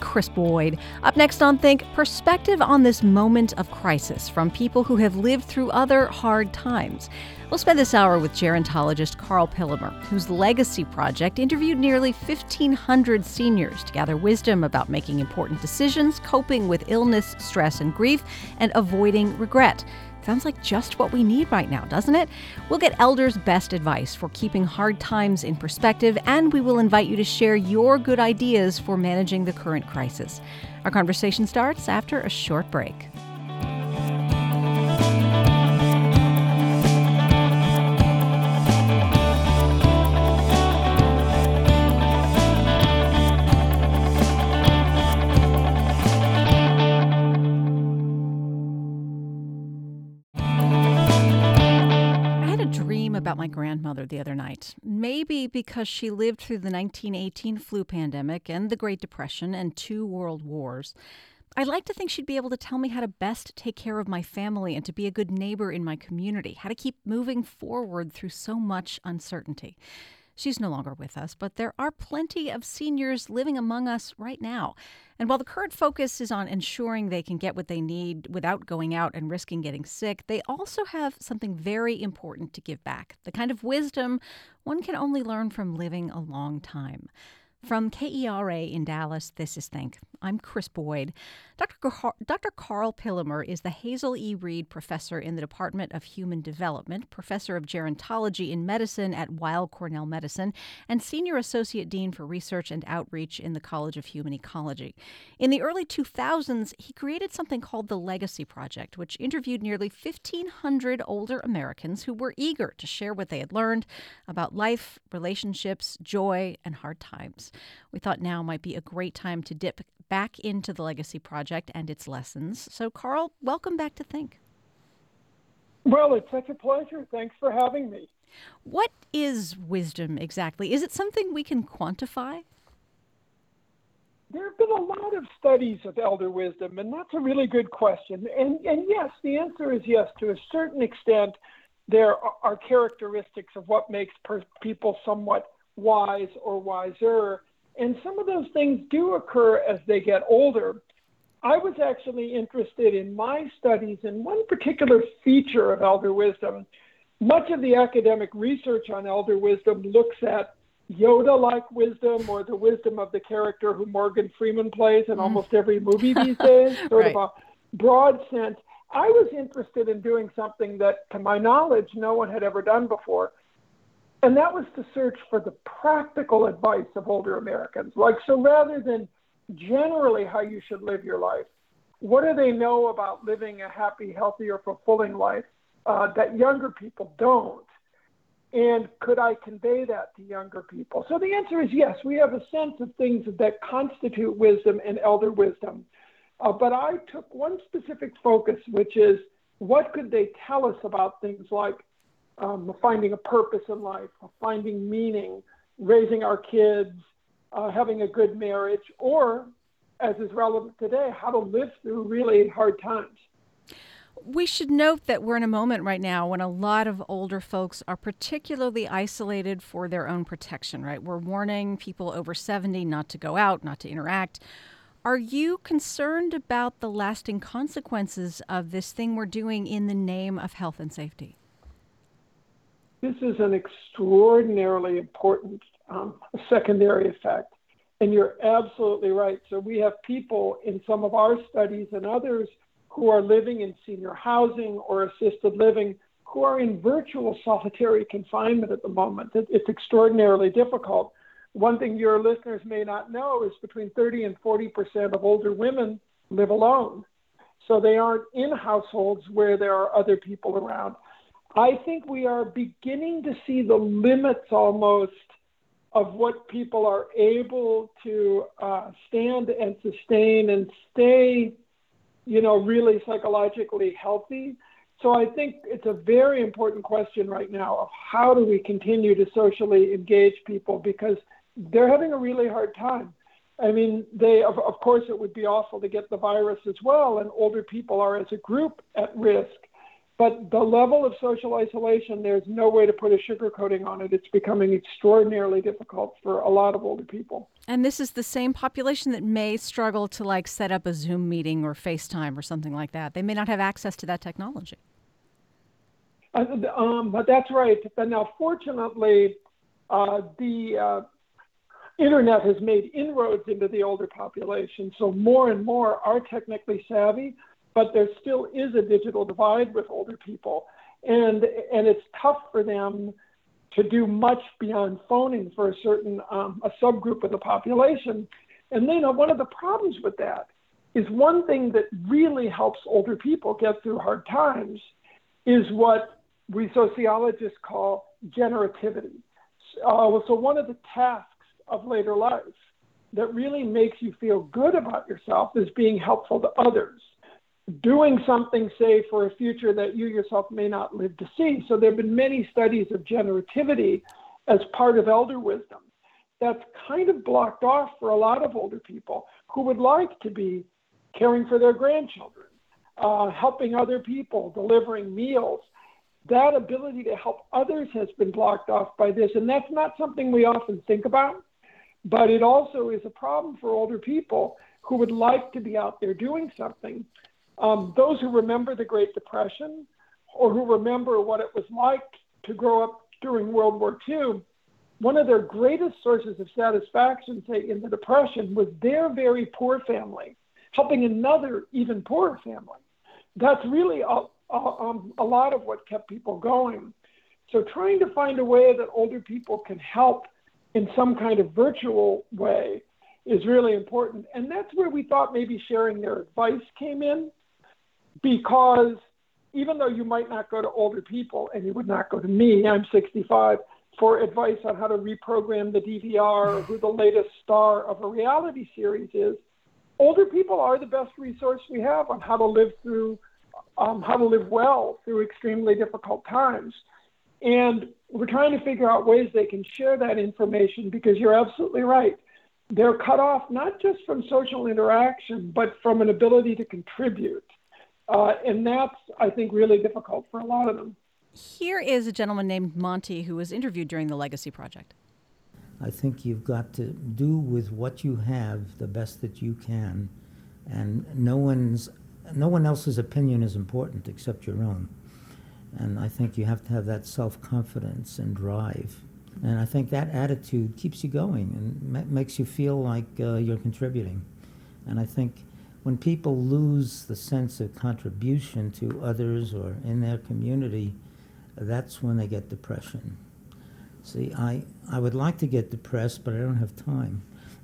Chris Boyd. Up next on Think, perspective on this moment of crisis from people who have lived through other hard times. We'll spend this hour with gerontologist Carl Pillemer, whose Legacy Project interviewed nearly 1,500 seniors to gather wisdom about making important decisions, coping with illness, stress, and grief, and avoiding regret. Sounds like just what we need right now, doesn't it? We'll get elders' best advice for keeping hard times in perspective, and we will invite you to share your good ideas for managing the current crisis. Our conversation starts after a short break. About my grandmother the other night, maybe because she lived through the 1918 flu pandemic and the Great Depression and 2 world wars. I'd like to think she'd be able to tell me how to best take care of my family and to be a good neighbor in my community, how to keep moving forward through so much uncertainty. She's no longer with us, but there are plenty of seniors living among us right now. And while the current focus is on ensuring they can get what they need without going out and risking getting sick, they also have something very important to give back, the kind of wisdom one can only learn from living a long time. From KERA in Dallas, this is Think. I'm Chris Boyd. Dr. Carl Pillemer is the Hazel E. Reed Professor in the Department of Human Development, Professor of Gerontology in Medicine at Weill Cornell Medicine, and Senior Associate Dean for Research and Outreach in the College of Human Ecology. In the early 2000s, he created something called the Legacy Project, which interviewed nearly 1,500 older Americans who were eager to share what they had learned about life, relationships, joy, and hard times. We thought now might be a great time to dip back into the Legacy Project and its lessons. So, Carl, welcome back to Think. Well, it's such a pleasure. Thanks for having me. What is wisdom exactly? Is it something we can quantify? There have been a lot of studies of elder wisdom, and that's a really good question. And yes, the answer is yes. To a certain extent, there are characteristics of what makes people somewhat wise or wiser, and some of those things do occur as they get older. I was actually interested in my studies in one particular feature of elder wisdom. Much of the academic research on elder wisdom looks at Yoda-like wisdom, or the wisdom of the character who Morgan Freeman plays in almost every movie these days, sort Right. of a broad sense. I was interested in doing something that, to my knowledge, no one had ever done before. And that was to search for the practical advice of older Americans. So rather than generally how you should live your life, what do they know about living a happy, healthy, or fulfilling life that younger people don't? And could I convey that to younger people? So the answer is yes. We have a sense of things that constitute wisdom and elder wisdom. But I took one specific focus, which is what could they tell us about things like finding a purpose in life, finding meaning, raising our kids, having a good marriage, or, as is relevant today, how to live through really hard times. We should note that we're in a moment right now when a lot of older folks are particularly isolated for their own protection, right? We're warning people over 70 not to go out, not to interact. Are you concerned about the lasting consequences of this thing we're doing in the name of health and safety? This is an extraordinarily important secondary effect. And you're absolutely right. So we have people in some of our studies and others who are living in senior housing or assisted living who are in virtual solitary confinement at the moment. It's extraordinarily difficult. One thing your listeners may not know is between 30 and 40% of older women live alone. So they aren't in households where there are other people around. I think we are beginning to see the limits almost of what people are able to stand and sustain and stay, really psychologically healthy. So I think it's a very important question right now of how do we continue to socially engage people, because they're having a really hard time. I mean, of course, it would be awful to get the virus as well, and older people are as a group at risk. But the level of social isolation, there's no way to put a sugar coating on it. It's becoming extraordinarily difficult for a lot of older people. And this is the same population that may struggle to like set up a Zoom meeting or FaceTime or something like that. They may not have access to that technology. But that's right. But now, fortunately, the internet has made inroads into the older population. So more and more are technically savvy, but there still is a digital divide with older people. And it's tough for them to do much beyond phoning for a certain, a subgroup of the population. And then one of the problems with that is one thing that really helps older people get through hard times is what we sociologists call generativity. So one of the tasks of later life that really makes you feel good about yourself is being helpful to others, doing something, say, for a future that you yourself may not live to see. So there have been many studies of generativity as part of elder wisdom. That's kind of blocked off for a lot of older people who would like to be caring for their grandchildren, helping other people, delivering meals. That ability to help others has been blocked off by this, and that's not something we often think about, but it also is a problem for older people who would like to be out there doing something. Those who remember the Great Depression or who remember what it was like to grow up during World War II, one of their greatest sources of satisfaction, say, in the Depression was their very poor family helping another even poorer family. That's really a lot of what kept people going. So trying to find a way that older people can help in some kind of virtual way is really important. And that's where we thought maybe sharing their advice came in, because even though you might not go to older people, and you would not go to me, I'm 65, for advice on how to reprogram the DVR or who the latest star of a reality series is, older people are the best resource we have on how to live well through extremely difficult times. And we're trying to figure out ways they can share that information, because you're absolutely right. They're cut off not just from social interaction, but from an ability to contribute. And that's, I think, really difficult for a lot of them. Here is a gentleman named Monty who was interviewed during the Legacy Project. I think you've got to do with what you have the best that you can, and no one else's opinion is important except your own. And I think you have to have that self-confidence and drive. And I think that attitude keeps you going and makes you feel like you're contributing. And I think when people lose the sense of contribution to others or in their community, that's when they get depression. See, I would like to get depressed, but I don't have time.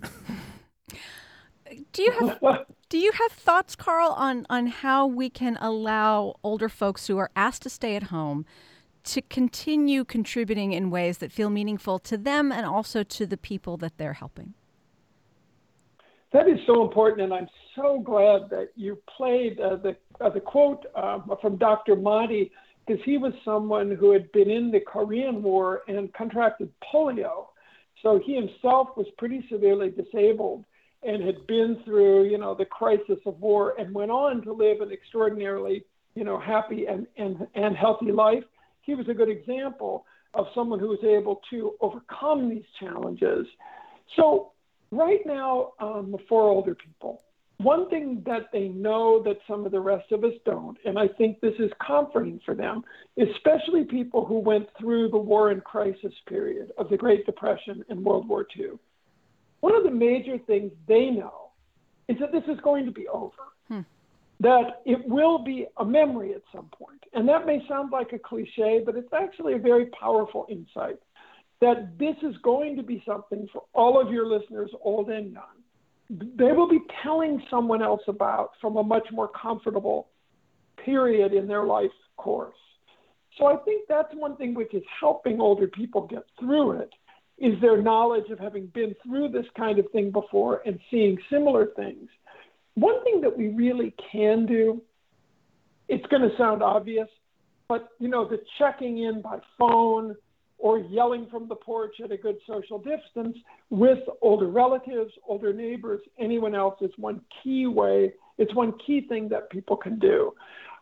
Do you have thoughts, Carl, on how we can allow older folks who are asked to stay at home to continue contributing in ways that feel meaningful to them and also to the people that they're helping? That is so important, and I'm so glad that you played the quote from Dr. Mahdi, because he was someone who had been in the Korean War and contracted polio. So he himself was pretty severely disabled and had been through, the crisis of war, and went on to live an extraordinarily, happy and healthy life. He was a good example of someone who was able to overcome these challenges. So right now, for older people, one thing that they know that some of the rest of us don't, and I think this is comforting for them, especially people who went through the war and crisis period of the Great Depression and World War II. One of the major things they know is that this is going to be over, that it will be a memory at some point. And that may sound like a cliche, but it's actually a very powerful insight, that this is going to be something for all of your listeners, old and young, they will be telling someone else about from a much more comfortable period in their life course. So I think that's one thing which is helping older people get through it, is their knowledge of having been through this kind of thing before and seeing similar things. One thing that we really can do, it's going to sound obvious, but the checking in by phone or yelling from the porch at a good social distance with older relatives, older neighbors, anyone else is one key way. It's one key thing that people can do.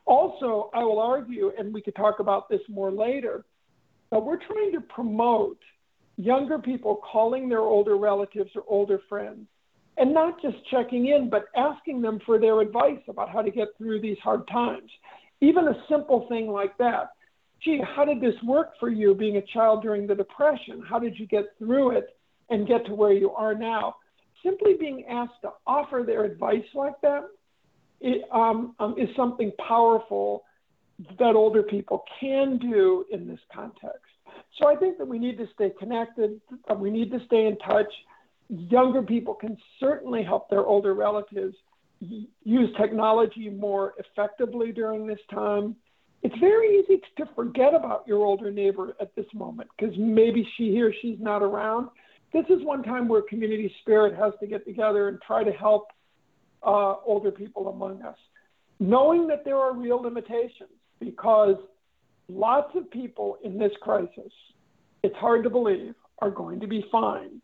Also, I will argue, and we could talk about this more later, but we're trying to promote younger people calling their older relatives or older friends and not just checking in, but asking them for their advice about how to get through these hard times. Even a simple thing like that. Gee, how did this work for you being a child during the Depression? How did you get through it and get to where you are now? Simply being asked to offer their advice like that is something powerful that older people can do in this context. So I think that we need to stay connected. We need to stay in touch. Younger people can certainly help their older relatives use technology more effectively during this time. It's very easy to forget about your older neighbor at this moment because maybe she or she's not around. This is one time where community spirit has to get together and try to help older people among us, knowing that there are real limitations because lots of people in this crisis, it's hard to believe, are going to be fine.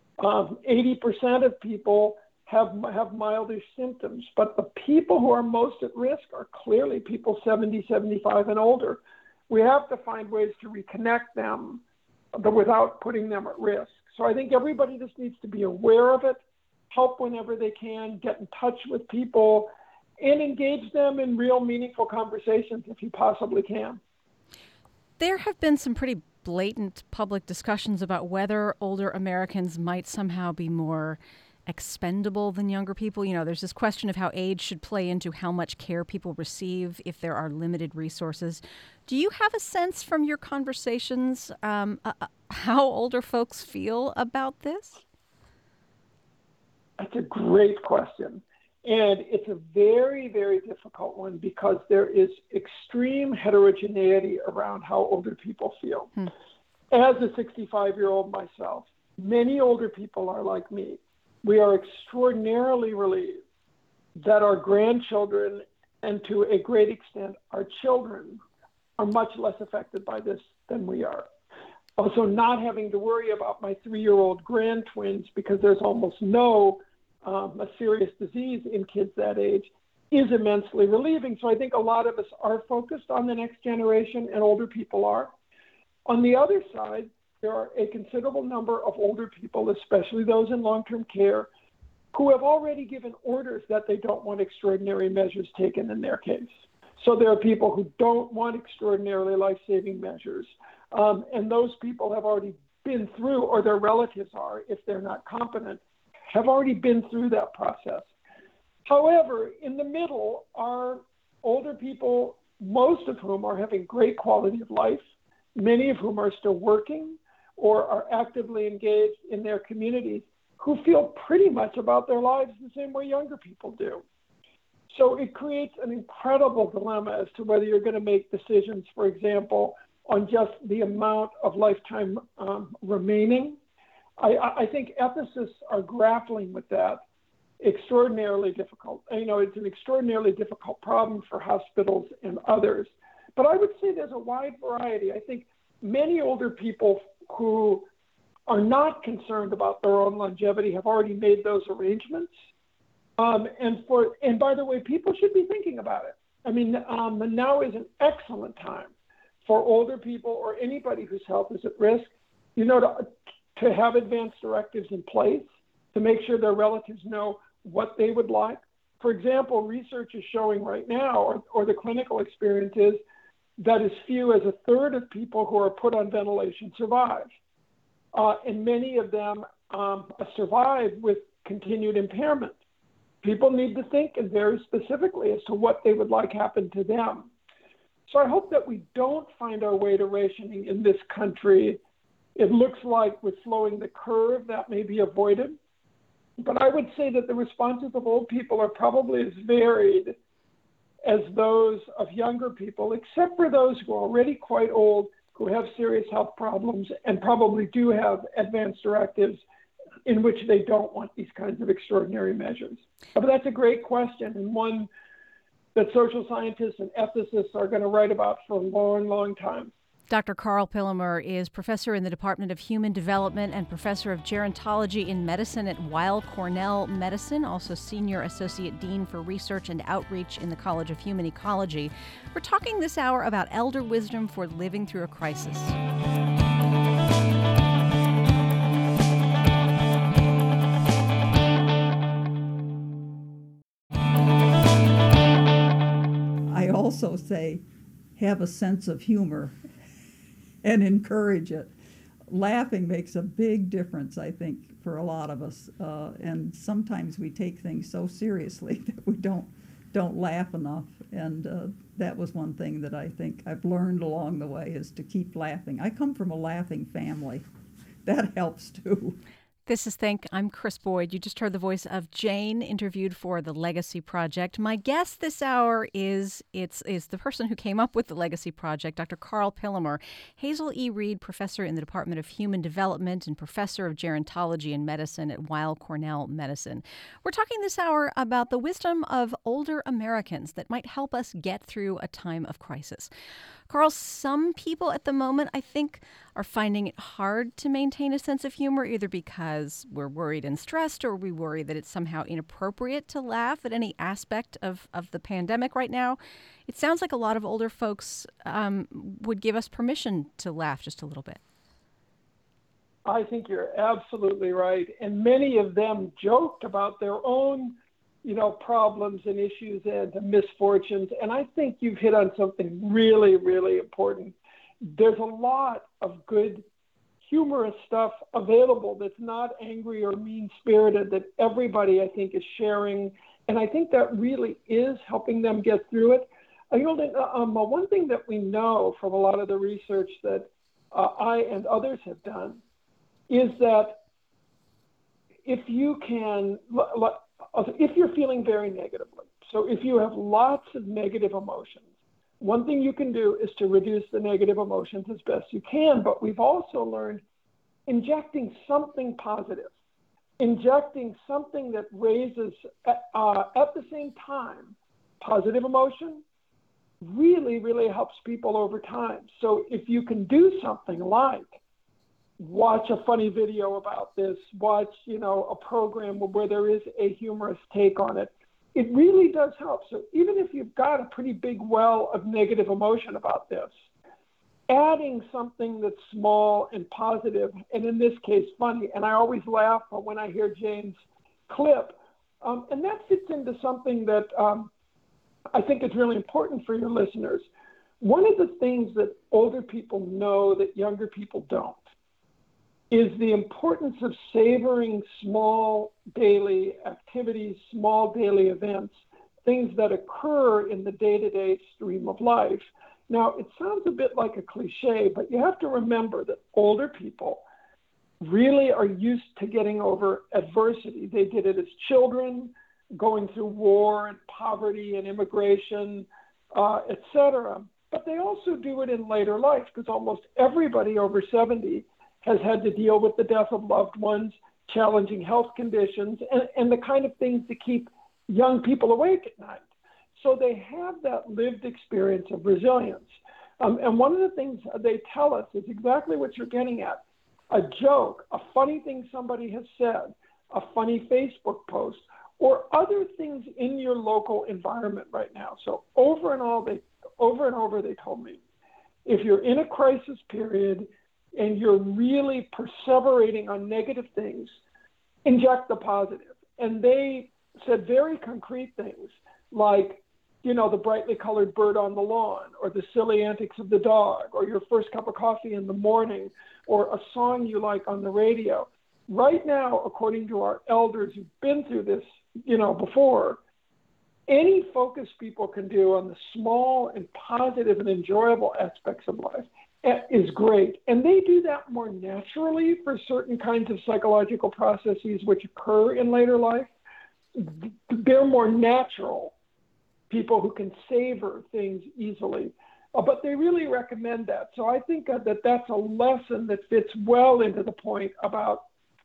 80% of people have milder symptoms, but the people who are most at risk are clearly people 70, 75 and older. We have to find ways to reconnect them without putting them at risk. So I think everybody just needs to be aware of it, help whenever they can, get in touch with people, and engage them in real meaningful conversations if you possibly can. There have been some pretty blatant public discussions about whether older Americans might somehow be more expendable than younger people. You know, there's this question of how age should play into how much care people receive if there are limited resources. Do you have a sense from your conversations how older folks feel about this? That's a great question. And it's a very, very difficult one because there is extreme heterogeneity around how older people feel. As a 65-year-old myself, many older people are like me. We are extraordinarily relieved that our grandchildren and to a great extent our children are much less affected by this than we are. Also, not having to worry about my 3-year-old grand-twins because there's almost no a serious disease in kids that age is immensely relieving. So I think a lot of us are focused on the next generation and older people are. On the other side, there are a considerable number of older people, especially those in long-term care, who have already given orders that they don't want extraordinary measures taken in their case. So there are people who don't want extraordinarily life-saving measures. And those people have already been through, or their relatives are, if they're not competent, have already been through that process. However, in the middle are older people, most of whom are having great quality of life, many of whom are still working or are actively engaged in their communities, who feel pretty much about their lives the same way younger people do. So it creates an incredible dilemma as to whether you're going to make decisions, for example, on just the amount of lifetime remaining. I think ethicists are grappling with that. Extraordinarily difficult. You know, it's an extraordinarily difficult problem for hospitals and others. But I would say there's a wide variety. I think many older people who are not concerned about their own longevity have already made those arrangements. And by the way, people should be thinking about it. I mean, now is an excellent time for older people or anybody whose health is at risk, you know, to have advance directives in place to make sure their relatives know what they would like. For example, research is showing right now, or the clinical experience is, that as few as a third of people who are put on ventilation survive. And many of them survive with continued impairment. People need to think, and very specifically, as to what they would like happen to them. So I hope that we don't find our way to rationing in this country. It looks like with slowing the curve, that may be avoided. But I would say that the responses of old people are probably as varied as those of younger people, except for those who are already quite old, who have serious health problems and probably do have advance directives in which they don't want these kinds of extraordinary measures. But that's a great question, and one that social scientists and ethicists are going to write about for a long, long time. Dr. Carl Pillemer is professor in the Department of Human Development and professor of gerontology in medicine at Weill Cornell Medicine, also senior associate dean for research and outreach in the College of Human Ecology. We're talking this hour about elder wisdom for living through a crisis. I also say, have a sense of humor and encourage it. Laughing makes a big difference, I think, for a lot of us. And sometimes we take things so seriously that we don't laugh enough. And that was one thing that I think I've learned along the way, is to keep laughing. I come from a laughing family. That helps too. This is Think. I'm Chris Boyd. You just heard the voice of Jane, interviewed for the Legacy Project. My guest this hour is the person who came up with the Legacy Project, Dr. Carl Pillemer, Hazel E. Reed Professor in the Department of Human Development and Professor of Gerontology and Medicine at Weill Cornell Medicine. We're talking this hour about the wisdom of older Americans that might help us get through a time of crisis. Carl, some people at the moment, I think, are finding it hard to maintain a sense of humor, either because we're worried and stressed, or we worry that it's somehow inappropriate to laugh at any aspect of the pandemic right now. It sounds like a lot of older folks would give us permission to laugh just a little bit. I think you're absolutely right. And many of them joked about their own problems and issues and misfortunes. And I think you've hit on something really, really important. There's a lot of good, humorous stuff available that's not angry or mean-spirited that everybody, I think, is sharing. And I think that really is helping them get through it. One thing that we know from a lot of the research that I and others have done is that if you're feeling very negatively, so if you have lots of negative emotions, one thing you can do is to reduce the negative emotions as best you can. But we've also learned injecting something positive, injecting something that raises at the same time positive emotion really, really helps people over time. So if you can do something like watch a funny video about this, watch, a program where there is a humorous take on it, it really does help. So even if you've got a pretty big well of negative emotion about this, adding something that's small and positive, and in this case, funny, and I always laugh when I hear Jane's clip, and that fits into something that I think is really important for your listeners. One of the things that older people know that younger people don't is the importance of savoring small daily activities, small daily events, things that occur in the day-to-day stream of life. Now, it sounds a bit like a cliche, but you have to remember that older people really are used to getting over adversity. They did it as children, going through war and poverty and immigration, etc. But they also do it in later life, because almost everybody over 70 has had to deal with the death of loved ones, challenging health conditions, and the kind of things that keep young people awake at night. So they have that lived experience of resilience. And one of the things they tell us is exactly what you're getting at. A joke, a funny thing somebody has said, a funny Facebook post, or other things in your local environment right now. So over and over they told me, if you're in a crisis period and you're really perseverating on negative things, inject the positive. And they said very concrete things like, the brightly colored bird on the lawn, or the silly antics of the dog, or your first cup of coffee in the morning, or a song you like on the radio. Right now, according to our elders who've been through this, before, any focus people can do on the small and positive and enjoyable aspects of life is great. And they do that more naturally for certain kinds of psychological processes which occur in later life. They're more natural people who can savor things easily. But they really recommend that. So I think that that's a lesson that fits well into the point about,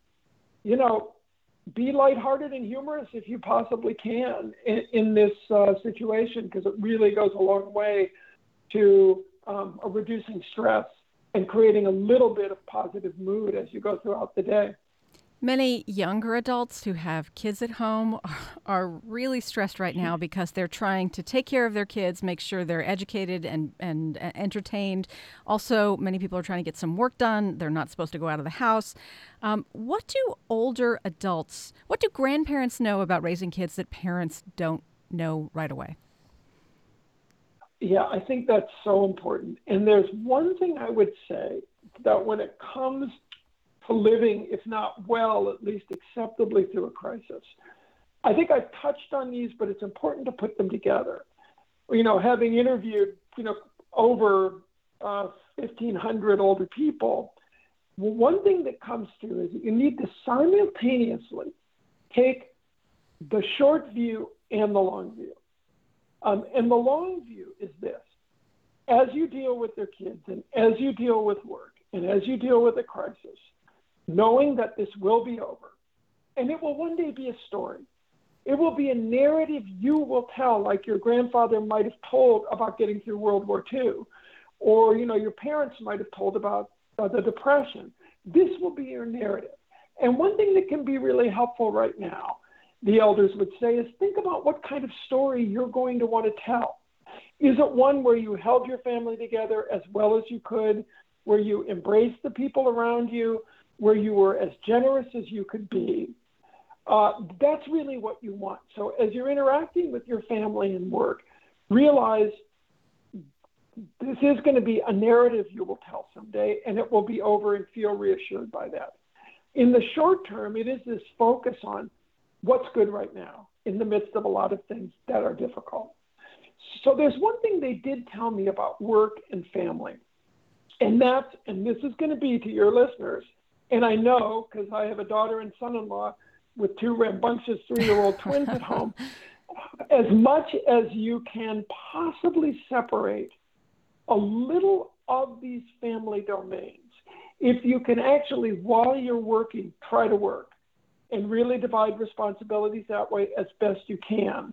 be lighthearted and humorous if you possibly can in this situation, because it really goes a long way to reducing stress and creating a little bit of positive mood as you go throughout the day. Many younger adults who have kids at home are really stressed right now because they're trying to take care of their kids, make sure they're educated and entertained. Also, many people are trying to get some work done. They're not supposed to go out of the house. What do grandparents know about raising kids that parents don't know right away? Yeah, I think that's so important. And there's one thing I would say, that when it comes to living, if not well, at least acceptably through a crisis, I think I've touched on these, but it's important to put them together. Having interviewed, over 1,500 older people, one thing that comes through is that you need to simultaneously take the short view and the long view. And the long view is this: as you deal with their kids and as you deal with work and as you deal with a crisis, knowing that this will be over and it will one day be a story. It will be a narrative you will tell, like your grandfather might have told about getting through World War II, or your parents might have told about the Depression. This will be your narrative. And one thing that can be really helpful right now, the elders would say, is think about what kind of story you're going to want to tell. Is it one where you held your family together as well as you could, where you embraced the people around you, where you were as generous as you could be? That's really what you want. So as you're interacting with your family and work, realize this is going to be a narrative you will tell someday, and it will be over, and feel reassured by that. In the short term, it is this focus on what's good right now in the midst of a lot of things that are difficult. So there's one thing they did tell me about work and family, and this is going to be to your listeners, and I know because I have a daughter and son-in-law with two rambunctious 3-year-old twins at home, as much as you can possibly separate a little of these family domains, if you can actually, while you're working, try to work and really divide responsibilities that way as best you can.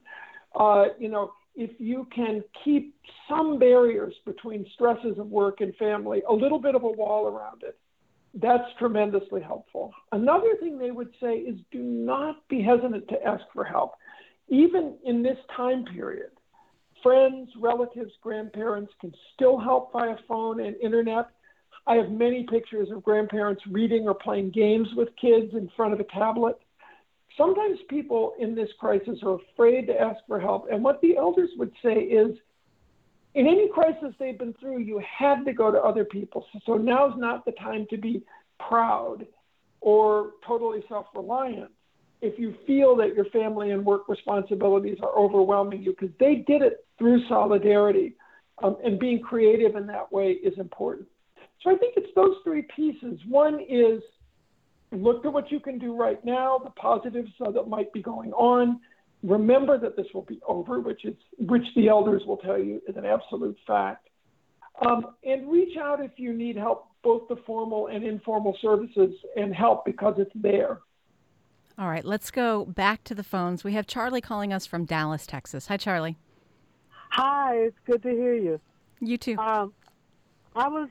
If you can keep some barriers between stresses of work and family, a little bit of a wall around it, that's tremendously helpful. Another thing they would say is do not be hesitant to ask for help. Even in this time period, friends, relatives, grandparents can still help via phone and internet. I have many pictures of grandparents reading or playing games with kids in front of a tablet. Sometimes people in this crisis are afraid to ask for help. And what the elders would say is, in any crisis they've been through, you had to go to other people. So now's not the time to be proud or totally self-reliant if you feel that your family and work responsibilities are overwhelming you, because they did it through solidarity, and being creative in that way is important. So I think it's those three pieces. One is look at what you can do right now, the positives that might be going on. Remember that this will be over, which the elders will tell you is an absolute fact. And reach out if you need help, both the formal and informal services, and help because it's there. All right, let's go back to the phones. We have Charlie calling us from Dallas, Texas. Hi, Charlie. Hi, it's good to hear you. You too. I was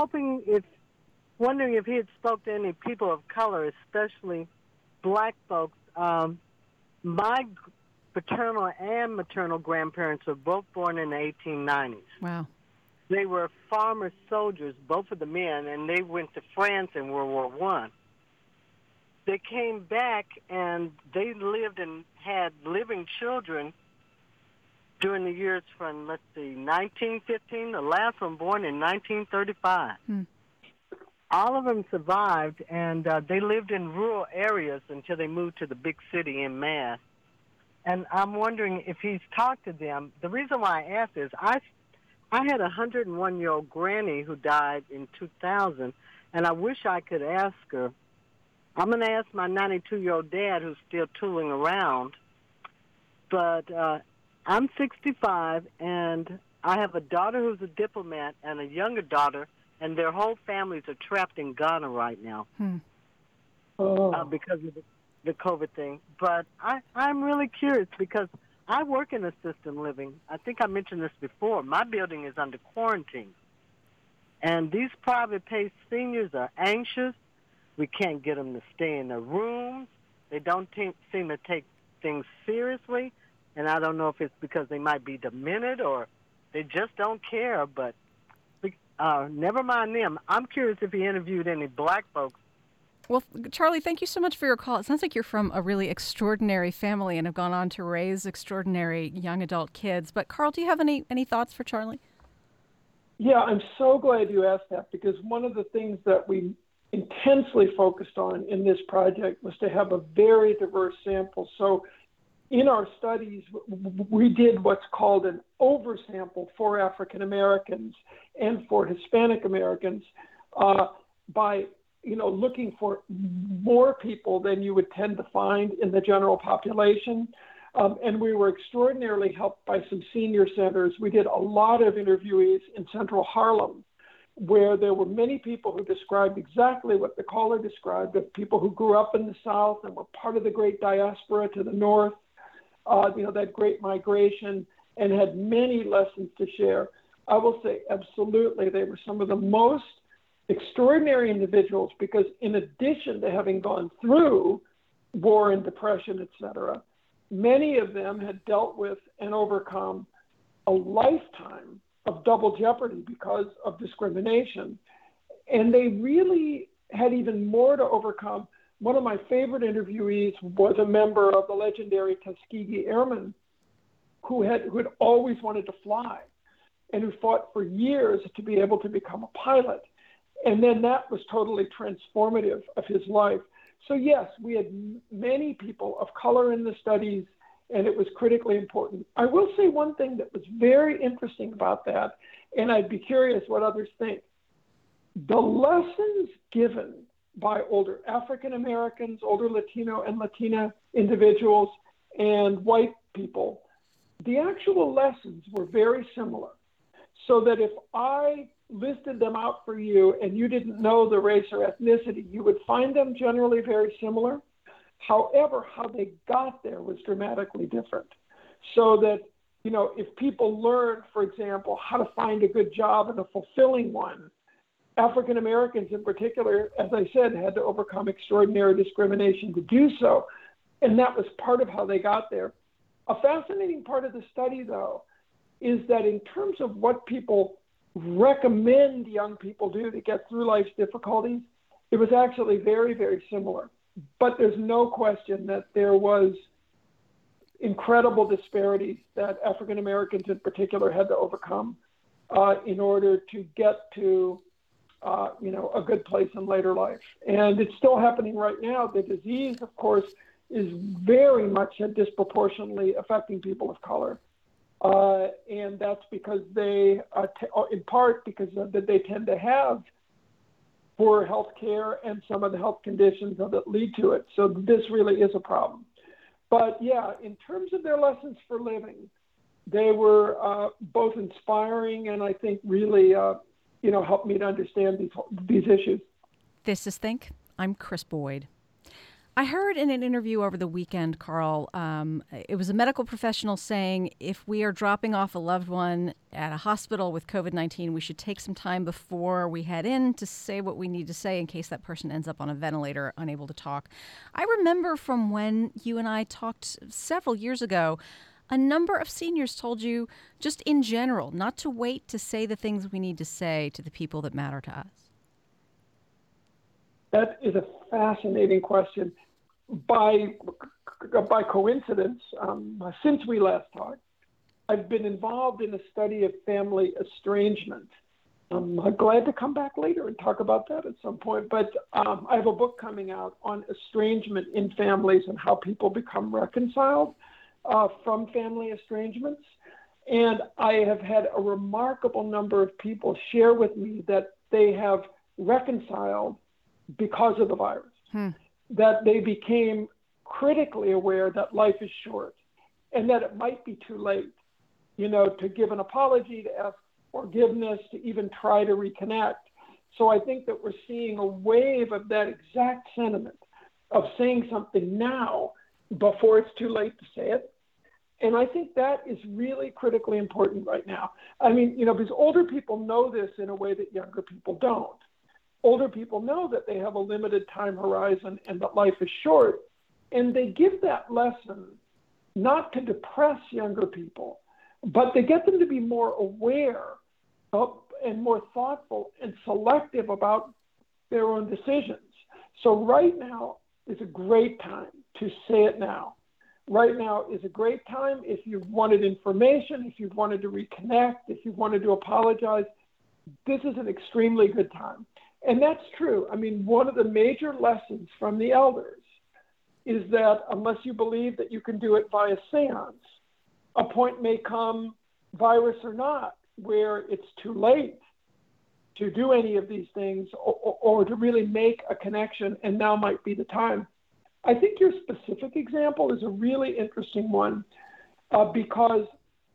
wondering if he had spoke to any people of color, especially black folks. My paternal and maternal grandparents were both born in the 1890s. Wow. They were farmer soldiers, both of the men, and they went to France in World War I. They came back, and they lived and had living children during the years from, 1915. The last one born in 1935. All of them survived, and they lived in rural areas until they moved to the big city in Mass. And I'm wondering if he's talked to them. The reason why I asked is I had a 101-year-old granny who died in 2000, and I wish I could ask her. I'm going to ask my 92-year-old dad, who's still tooling around, but I'm 65, and I have a daughter who's a diplomat and a younger daughter, and their whole families are trapped in Ghana right now because of the COVID thing. But I'm really curious because I work in assisted living. I think I mentioned this before. My building is under quarantine. And these private pay seniors are anxious. We can't get them to stay in their rooms. They don't seem to take things seriously. And I don't know if it's because they might be demented or they just don't care. But never mind them. I'm curious if he interviewed any black folks. Well, Charlie, thank you so much for your call. It sounds like you're from a really extraordinary family and have gone on to raise extraordinary young adult kids. But Carl, do you have any thoughts for Charlie? Yeah, I'm so glad you asked that, because one of the things that we intensely focused on in this project was to have a very diverse sample. So in our studies, we did what's called an oversample for African Americans and for Hispanic Americans by looking for more people than you would tend to find in the general population. And we were extraordinarily helped by some senior centers. We did a lot of interviewees in central Harlem, where there were many people who described exactly what the caller described, of people who grew up in the South and were part of the great diaspora to the North, that great migration, and had many lessons to share. I will say absolutely they were some of the most extraordinary individuals, because in addition to having gone through war and depression, et cetera, many of them had dealt with and overcome a lifetime of double jeopardy because of discrimination. And they really had even more to overcome. One of my favorite interviewees was a member of the legendary Tuskegee Airmen who had always wanted to fly and who fought for years to be able to become a pilot. And then that was totally transformative of his life. So yes, we had many people of color in the studies, and it was critically important. I will say one thing that was very interesting about that, and I'd be curious what others think. The lessons given by older African Americans, older Latino and Latina individuals, and white people, the actual lessons were very similar. So that if I listed them out for you and you didn't know the race or ethnicity, you would find them generally very similar. However, how they got there was dramatically different. So that, if people learn, for example, how to find a good job and a fulfilling one, African Americans in particular, as I said, had to overcome extraordinary discrimination to do so. And that was part of how they got there. A fascinating part of the study, though, is that in terms of what people recommend young people do to get through life's difficulties, it was actually very, very similar. But there's no question that there was incredible disparities that African Americans in particular had to overcome in order to get to, a good place in later life. And it's still happening right now. The disease, of course, is very much and disproportionately affecting people of color. And that's because they, in part because they tend to have poor health care and some of the health conditions that lead to it. So this really is a problem. But yeah, in terms of their lessons for living, they were both inspiring and I think really, helped me to understand these issues. This is Think. I'm Chris Boyd. I heard in an interview over the weekend, Carl, it was a medical professional saying if we are dropping off a loved one at a hospital with COVID-19, we should take some time before we head in to say what we need to say in case that person ends up on a ventilator, unable to talk. I remember from when you and I talked several years ago, a number of seniors told you, just in general, not to wait to say the things we need to say to the people that matter to us. That is a fascinating question. By coincidence, since we last talked, I've been involved in a study of family estrangement. I'm glad to come back later and talk about that at some point. But I have a book coming out on estrangement in families and how people become reconciled from family estrangements. And I have had a remarkable number of people share with me that they have reconciled because of the virus, that they became critically aware that life is short and that it might be too late, to give an apology, to ask forgiveness, to even try to reconnect. So I think that we're seeing a wave of that exact sentiment of saying something now before it's too late to say it. And I think that is really critically important right now. I mean, because older people know this in a way that younger people don't. Older people know that they have a limited time horizon and that life is short. And they give that lesson not to depress younger people, but they get them to be more aware of, and more thoughtful and selective about their own decisions. So right now is a great time to say it now. Right now is a great time if you've wanted information, if you've wanted to reconnect, if you've wanted to apologize. This is an extremely good time. And that's true. I mean, one of the major lessons from the elders is that unless you believe that you can do it via seance, a point may come, virus or not, where it's too late to do any of these things or to really make a connection, and now might be the time. I think your specific example is a really interesting one because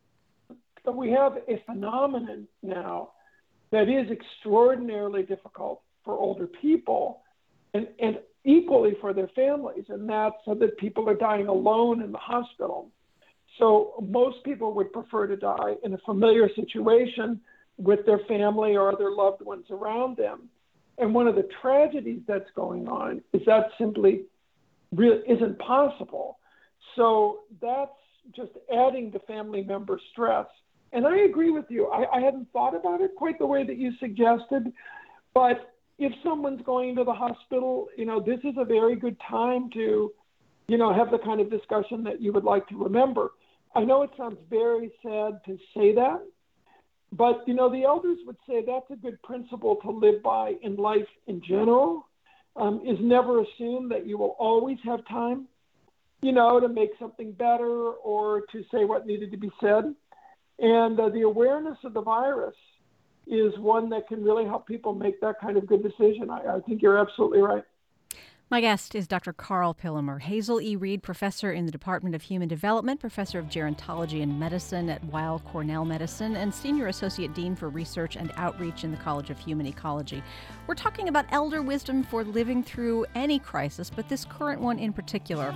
we have a phenomenon now that is extraordinarily difficult for older people and equally for their families, and that's so that people are dying alone in the hospital. So most people would prefer to die in a familiar situation with their family or other loved ones around them. And one of the tragedies that's going on is that simply really isn't possible. So that's just adding to family member stress. And I agree with you. I hadn't thought about it quite the way that you suggested, but if someone's going to the hospital, this is a very good time to, have the kind of discussion that you would like to remember. I know it sounds very sad to say that, but, the elders would say that's a good principle to live by in life in general, is never assume that you will always have time, to make something better or to say what needed to be said. And the awareness of the virus is one that can really help people make that kind of good decision. I think you're absolutely right. My guest is Dr. Carl Pillemer, Hazel E. Reed Professor in the Department of Human Development, Professor of Gerontology and Medicine at Weill Cornell Medicine, and Senior Associate Dean for Research and Outreach in the College of Human Ecology. We're talking about elder wisdom for living through any crisis, but this current one in particular.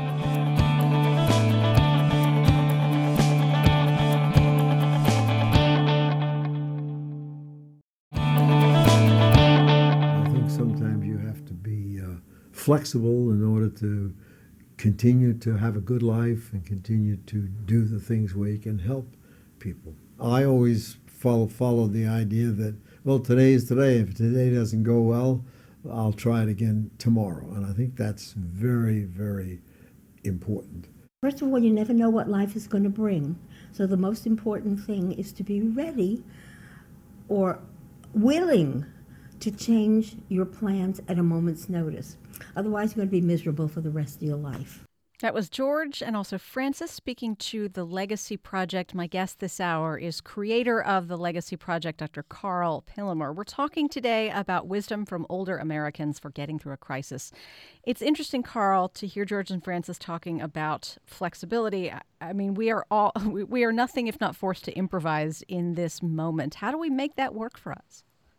Sometimes you have to be flexible in order to continue to have a good life and continue to do the things where you can help people. I always follow the idea that, well, today is today. If today doesn't go well, I'll try it again tomorrow. And I think that's very, very important. First of all, you never know what life is going to bring. So the most important thing is to be ready or willing to change your plans at a moment's notice. Otherwise, you're going to be miserable for the rest of your life. That was George and also Francis speaking to the Legacy Project. My guest this hour is creator of the Legacy Project, Dr. Carl Pillemer. We're talking today about wisdom from older Americans for getting through a crisis. It's interesting, Carl, to hear George and Francis talking about flexibility. I mean, we are nothing if not forced to improvise in this moment. How do we make that work for us?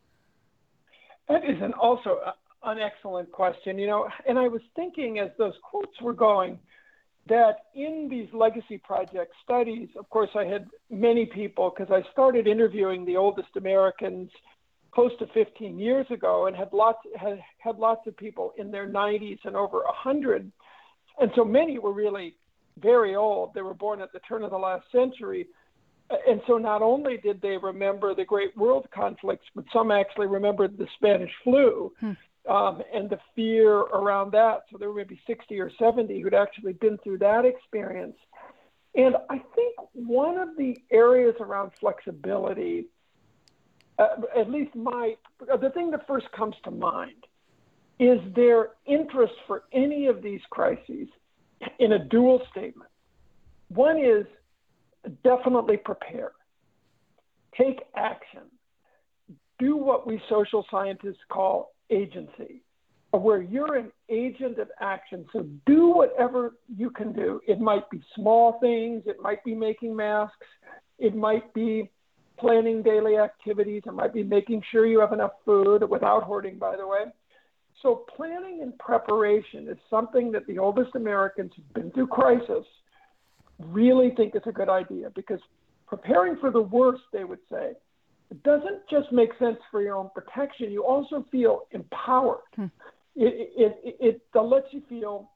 That is also an excellent question, and I was thinking as those quotes were going that in these Legacy Project studies, of course, I had many people because I started interviewing the oldest Americans close to 15 years ago and had lots of people in their 90s and over 100. And so many were really very old. They were born at the turn of the last century. And so not only did they remember the great world conflicts, but some actually remembered the Spanish flu and the fear around that. So there were maybe 60 or 70 who'd actually been through that experience. And I think one of the areas around flexibility, at least the thing that first comes to mind is their interest for any of these crises in a dual statement. One is, definitely prepare. Take action. Do what we social scientists call agency, where you're an agent of action. So do whatever you can do. It might be small things. It might be making masks. It might be planning daily activities. It might be making sure you have enough food without hoarding, by the way. So planning and preparation is something that the oldest Americans who've been through crisis really think is a good idea, because preparing for the worst, they would say, it doesn't just make sense for your own protection. You also feel empowered. It lets you feel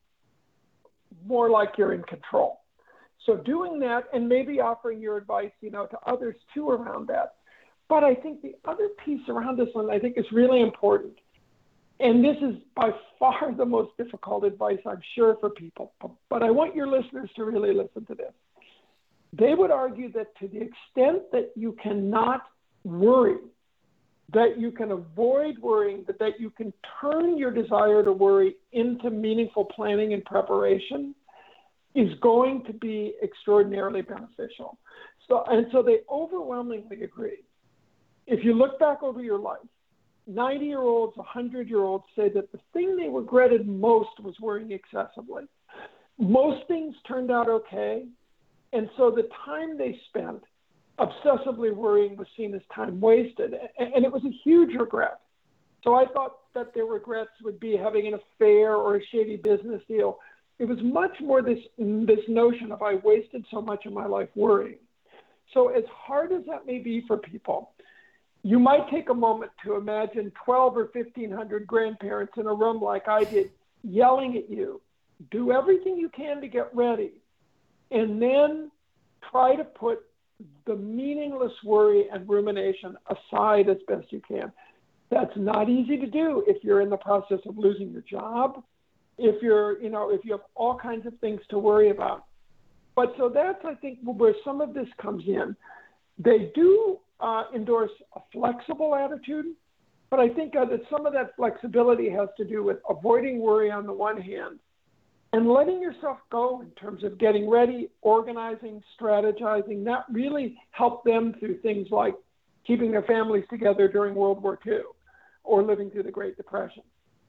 more like you're in control. So doing that, and maybe offering your advice, to others too around that. But I think the other piece around this one, I think, is really important. And this is by far the most difficult advice, I'm sure, for people. But I want your listeners to really listen to this. They would argue that to the extent that you cannot worry, that you can avoid worrying, but that you can turn your desire to worry into meaningful planning and preparation, is going to be extraordinarily beneficial. So they overwhelmingly agree. If you look back over your life, 90-year-olds, 100-year-olds say that the thing they regretted most was worrying excessively. Most things turned out okay, and so the time they spent obsessively worrying was seen as time wasted, and it was a huge regret. So I thought that their regrets would be having an affair or a shady business deal. It was much more this notion of I wasted so much of my life worrying. So as hard as that may be for people, you might take a moment to imagine 12 or 1,500 grandparents in a room like I did, yelling at you, do everything you can to get ready, and then try to put the meaningless worry and rumination aside as best you can. That's not easy to do if you're in the process of losing your job, if you have all kinds of things to worry about. But so that's, I think, where some of this comes in. They do endorse a flexible attitude, but I think that some of that flexibility has to do with avoiding worry on the one hand and letting yourself go in terms of getting ready, organizing, strategizing. That really helped them through things like keeping their families together during World War II or living through the Great Depression.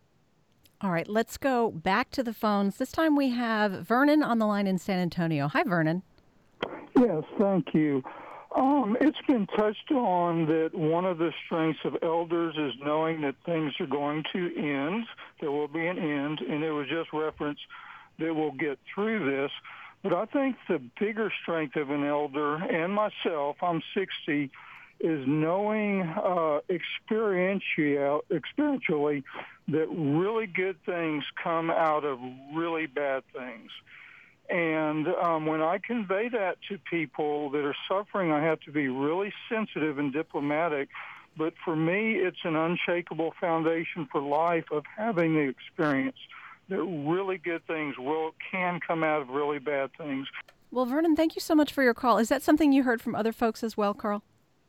All right, let's go back to the phones. This time we have Vernon on the line in San Antonio. Hi, Vernon. Yes, thank you. It's been touched on that one of the strengths of elders is knowing that things are going to end. There will be an end, and it was just referenced that we'll get through this. But I think the bigger strength of an elder, and myself, I'm 60, is knowing experientially that really good things come out of really bad things. And when I convey that to people that are suffering, I have to be really sensitive and diplomatic. But for me, it's an unshakable foundation for life of having the experience that really good things can come out of really bad things. Well, Vernon, thank you so much for your call. Is that something you heard from other folks as well, Carl?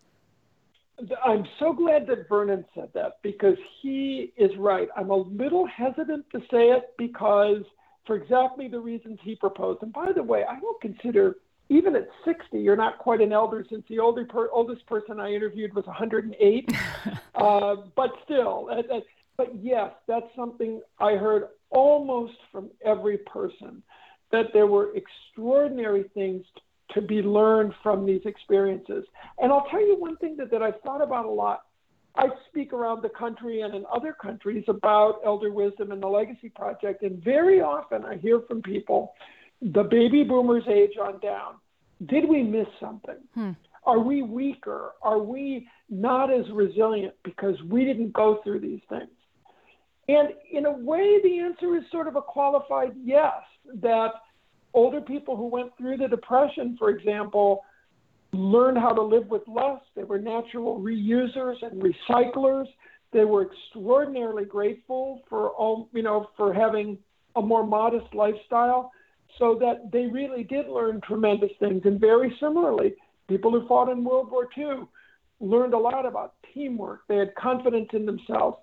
I'm so glad that Vernon said that, because he is right. I'm a little hesitant to say it because for exactly the reasons he proposed. And by the way, I don't consider, even at 60, you're not quite an elder, since the oldest person I interviewed was 108. But still, but yes, that's something I heard almost from every person, that there were extraordinary things to be learned from these experiences. And I'll tell you one thing that I've thought about a lot. I speak around the country and in other countries about elder wisdom and the Legacy Project, and very often I hear from people, the baby boomers age on down, did we miss something? Are we weaker? Are we not as resilient because we didn't go through these things? And in a way, the answer is sort of a qualified yes, that older people who went through the Depression, for example, learned how to live with less. They were natural reusers and recyclers. They were extraordinarily grateful for having a more modest lifestyle, so that they really did learn tremendous things. And very similarly, people who fought in World War II learned a lot about teamwork. They had confidence in themselves.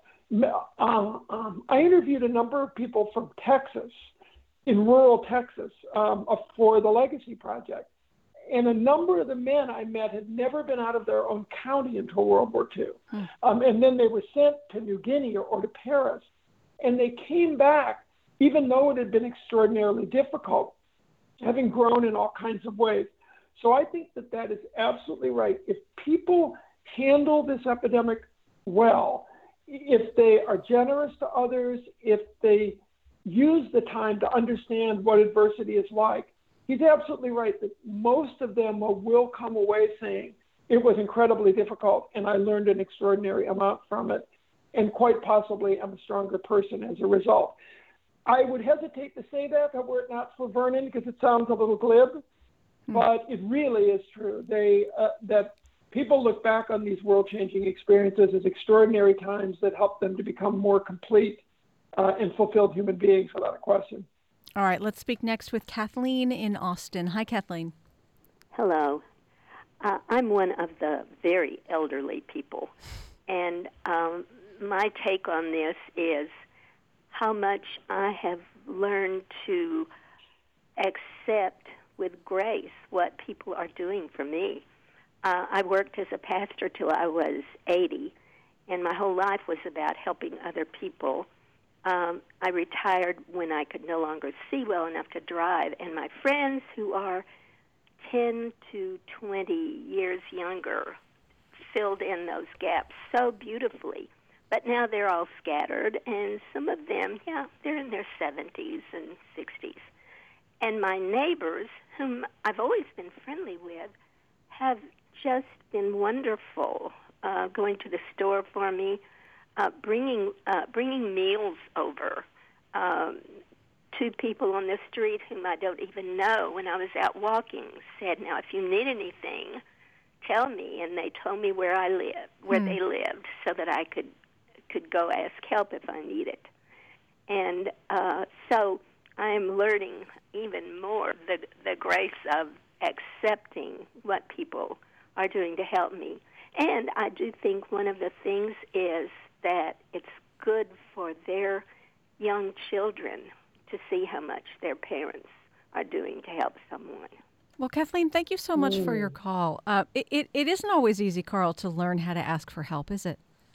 I interviewed a number of people from Texas, in rural Texas, for the Legacy Project. And a number of the men I met had never been out of their own county until World War II. And then they were sent to New Guinea or to Paris. And they came back, even though it had been extraordinarily difficult, having grown in all kinds of ways. So I think that is absolutely right. If people handle this epidemic well, if they are generous to others, if they use the time to understand what adversity is like, he's absolutely right that most of them will come away saying, it was incredibly difficult, and I learned an extraordinary amount from it, and quite possibly I'm a stronger person as a result. I would hesitate to say that were it not for Vernon, because it sounds a little glib, but it really is true. That people look back on these world-changing experiences as extraordinary times that help them to become more complete and fulfilled human beings, without a question. All right, let's speak next with Kathleen in Austin. Hi, Kathleen. Hello. I'm one of the very elderly people, and my take on this is how much I have learned to accept with grace what people are doing for me. I worked as a pastor till I was 80, and my whole life was about helping other people. I retired when I could no longer see well enough to drive, and my friends who are 10 to 20 years younger filled in those gaps so beautifully. But now they're all scattered, and some of them, they're in their 70s and 60s. And my neighbors, whom I've always been friendly with, have just been wonderful, going to the store for me, bringing meals over to people on the street whom I don't even know. When I was out walking, said, "Now, if you need anything, tell me." And they told me where they lived, so that I could go ask help if I need it. And so I am learning even more the grace of accepting what people are doing to help me. And I do think one of the things is that it's good for their young children to see how much their parents are doing to help someone. Well, Kathleen, thank you so much for your call. It isn't always easy, Carl, to learn how to ask for help, is it?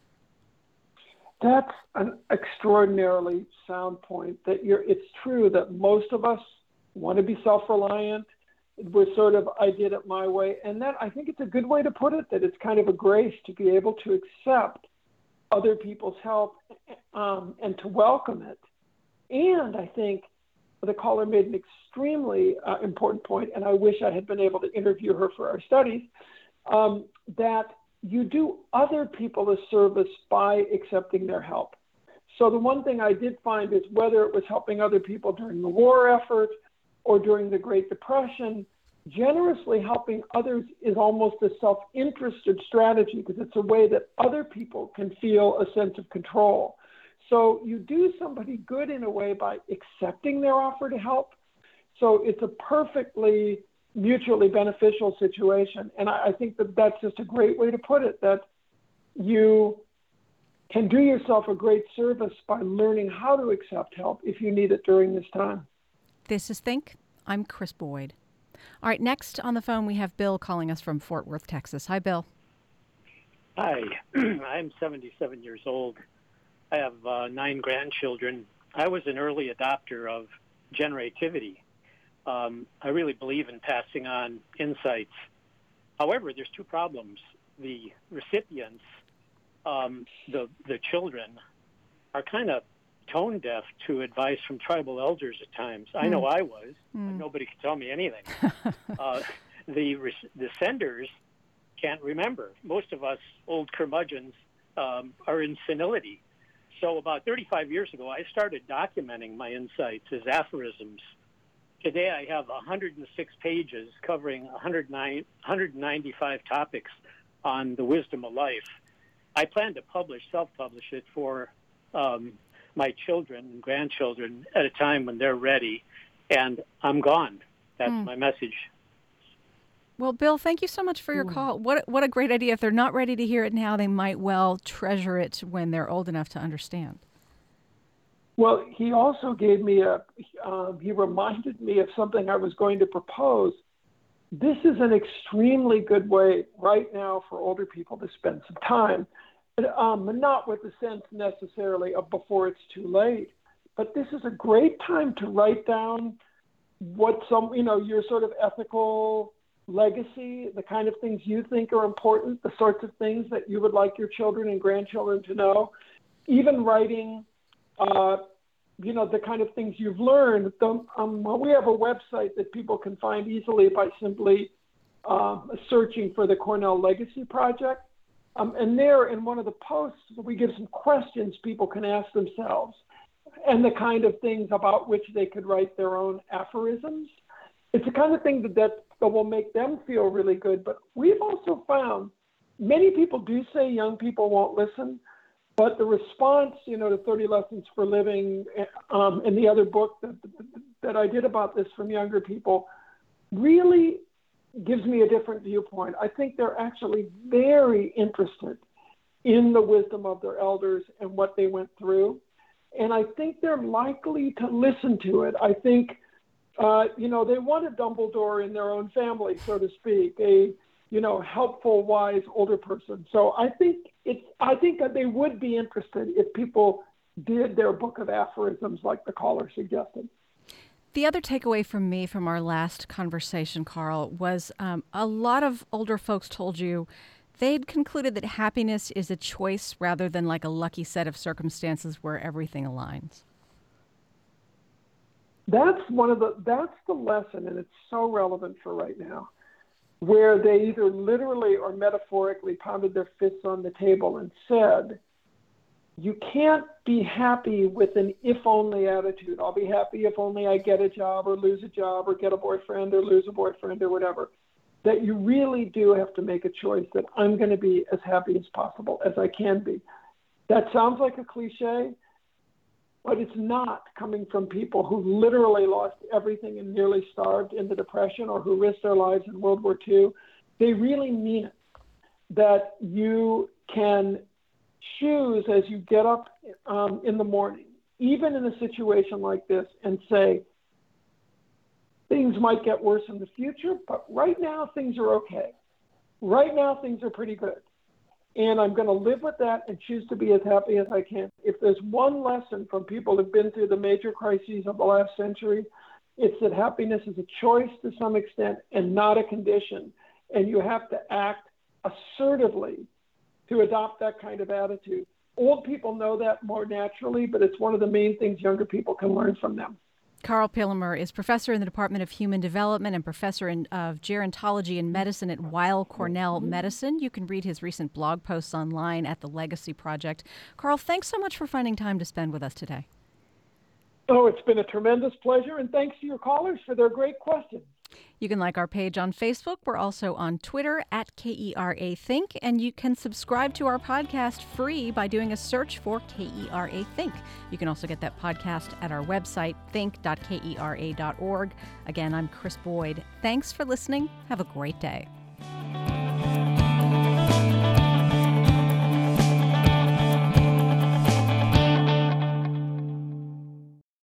That's an extraordinarily sound point. It's true that most of us want to be self-reliant. We're sort of, I did it my way. And that, I think it's a good way to put it, that it's kind of a grace to be able to accept other people's help and to welcome it. And I think the caller made an extremely important point, and I wish I had been able to interview her for our studies, that you do other people a service by accepting their help. So the one thing I did find is whether it was helping other people during the war effort or during the Great Depression, generously helping others is almost a self-interested strategy, because it's a way that other people can feel a sense of control. So you do somebody good in a way by accepting their offer to help. So it's a perfectly mutually beneficial situation. And I think that that's just a great way to put it, that you can do yourself a great service by learning how to accept help if you need it during this time. This is Think. I'm Chris Boyd. All right, next on the phone we have Bill calling us from Fort Worth, Texas. Hi, Bill. Hi. I'm 77 years old. I have 9 grandchildren. I was an early adopter of generativity. I really believe in passing on insights. However, there's 2 problems. The recipients, the children, are kind of tone deaf to advice from tribal elders at times. I know I was. Nobody could tell me anything. The senders can't remember. Most of us old curmudgeons are in senility. So about 35 years ago, I started documenting my insights as aphorisms. Today, I have 106 pages covering 195 topics on the wisdom of life. I plan to self-publish it for my children and grandchildren at a time when they're ready, and I'm gone. That's my message. Well, Bill, thank you so much for your call. What a great idea. If they're not ready to hear it now, they might well treasure it when they're old enough to understand. Well, he also gave me he reminded me of something I was going to propose. This is an extremely good way right now for older people to spend some time, not with the sense necessarily of before it's too late, but this is a great time to write down what your sort of ethical legacy, the kind of things you think are important, the sorts of things that you would like your children and grandchildren to know, even writing the kind of things you've learned. We have a website that people can find easily by simply searching for the Cornell Legacy Project. And there, in one of the posts, we give some questions people can ask themselves and the kind of things about which they could write their own aphorisms. It's the kind of thing that will make them feel really good. But we've also found many people do say young people won't listen, but the response, to 30 Lessons for Living and the other book that I did about this from younger people really gives me a different viewpoint. I think they're actually very interested in the wisdom of their elders and what they went through. And I think they're likely to listen to it. I think, they want a Dumbledore in their own family, so to speak, a helpful, wise older person. So I think that they would be interested if people did their book of aphorisms like the caller suggested. The other takeaway from me from our last conversation, Carl, was a lot of older folks told you they'd concluded that happiness is a choice rather than like a lucky set of circumstances where everything aligns. That's the lesson, and it's so relevant for right now, where they either literally or metaphorically pounded their fists on the table and said, you can't be happy with an if-only attitude. I'll be happy if only I get a job or lose a job or get a boyfriend or lose a boyfriend or whatever. That you really do have to make a choice that I'm going to be as happy as possible as I can be. That sounds like a cliche, but it's not coming from people who literally lost everything and nearly starved in the Depression or who risked their lives in World War II. They really mean it, that you can choose as you get up in the morning, even in a situation like this, and say, things might get worse in the future, but right now things are okay. Right now things are pretty good. And I'm going to live with that and choose to be as happy as I can. If there's one lesson from people who've been through the major crises of the last century, it's that happiness is a choice to some extent and not a condition. And you have to act assertively to adopt that kind of attitude. Old people know that more naturally, but it's one of the main things younger people can learn from them. Carl Pillemer is professor in the Department of Human Development and professor of gerontology and medicine at Weill Cornell Medicine. You can read his recent blog posts online at the Legacy Project. Carl, thanks so much for finding time to spend with us today. Oh, it's been a tremendous pleasure, and thanks to your callers for their great questions. You can like our page on Facebook. We're also on Twitter at KERA Think, and you can subscribe to our podcast free by doing a search for KERA Think. You can also get that podcast at our website, think.kera.org. Again, I'm Chris Boyd. Thanks for listening. Have a great day.